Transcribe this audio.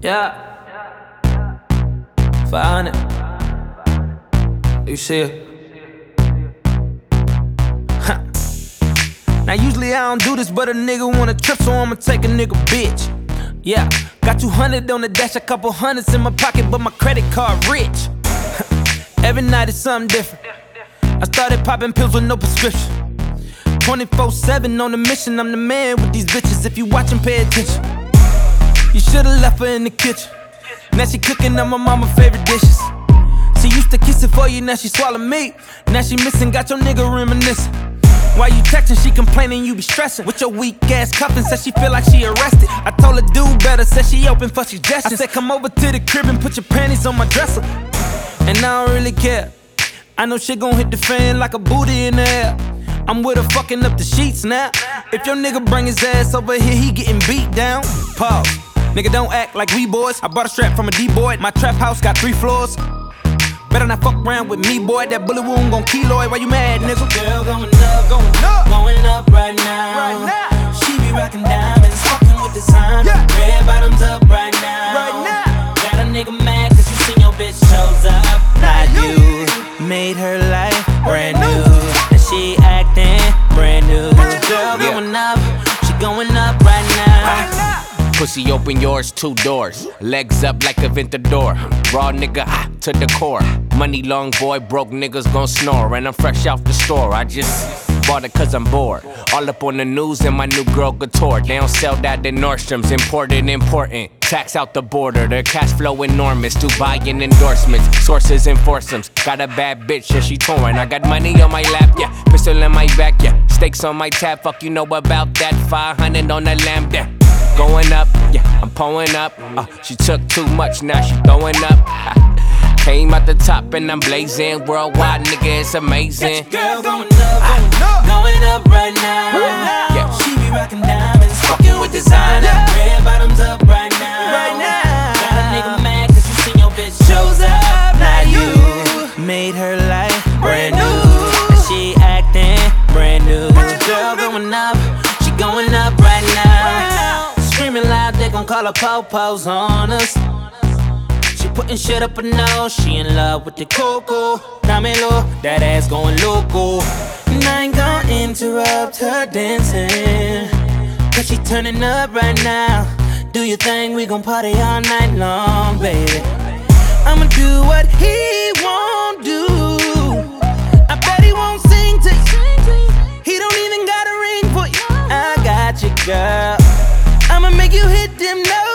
Yeah. 500. You see it? Huh. Now usually I don't do this, but a nigga wanna trip, so I'ma take a nigga bitch. Yeah, got 200 on the dash, a couple hundreds in my pocket, but my credit card rich. Every night is something different. I started popping pills with no prescription. 24/7 on the mission, I'm the man with these bitches. If you watchin', pay attention. You should've left her in the kitchen. Now she cooking up my mama's favorite dishes. She used to kiss it for you, now she swallow me. Now she missing, got your nigga reminiscing. Why you texting, she complaining you be stressing. With your weak ass cuffin', said she feel like she arrested. I told her do better, said she open for suggestions. I said come over to the crib and put your panties on my dresser. And I don't really care. I know shit gon' hit the fan like a booty in the air. I'm with her fucking up the sheets now. If your nigga bring his ass over here, he getting beat down. Pause. Nigga don't act like we boys. I bought a strap from a D-boy. My trap house got 3 floors. Better not fuck around with me, boy. That bullet wound gon' keloid. Why you mad, nigga? Girl going up right now. She be rockin' diamonds, fucking with designer. Red bottoms up right now. Got a nigga mad cause you seen your bitch shows up. Now you made her life brand new, and she acting brand new. Girl going up, she going up right now. Pussy open yours, 2 doors. Legs up like a Ventador. Raw nigga to the core. Money long boy, broke niggas gon' snore. And I'm fresh off the store. I just bought it cause I'm bored. All up on the news and my new girl couture. They don't sell that in Nordstrom's. Imported, important. Tax out the border. Their cash flow enormous. Dubai and endorsements. Sources and foursomes. Got a bad bitch and she touring. I got money on my lap, yeah. Pistol in my back, yeah. Stakes on my tab. Fuck, you know about that. 500 on the lamb, yeah. Going up, yeah, I'm pulling up. She took too much, now she throwing up. Came out the top and I'm blazing. Worldwide, nigga, it's amazing. Girl going up right now. Yeah. She be rockin' diamonds, fucking with designer. Red bottoms up right now. Got a nigga mad cause you seen your bitch shows up. Now you made her life brand new, and she acting brand new. Girl going up, she going up right now. Screaming loud, they gon' call her po-pos on us. She putting shit up her nose, she in love with the cocoa. Dámelo, that ass going loco. And I ain't gon' interrupt her dancing, cause she turning up right now. Do your thing, we gon' party all night long, baby. I'ma do what he won't do. I bet he won't sing to you. He don't even got a ring for you. I got you, girl. I'ma make you hit them notes.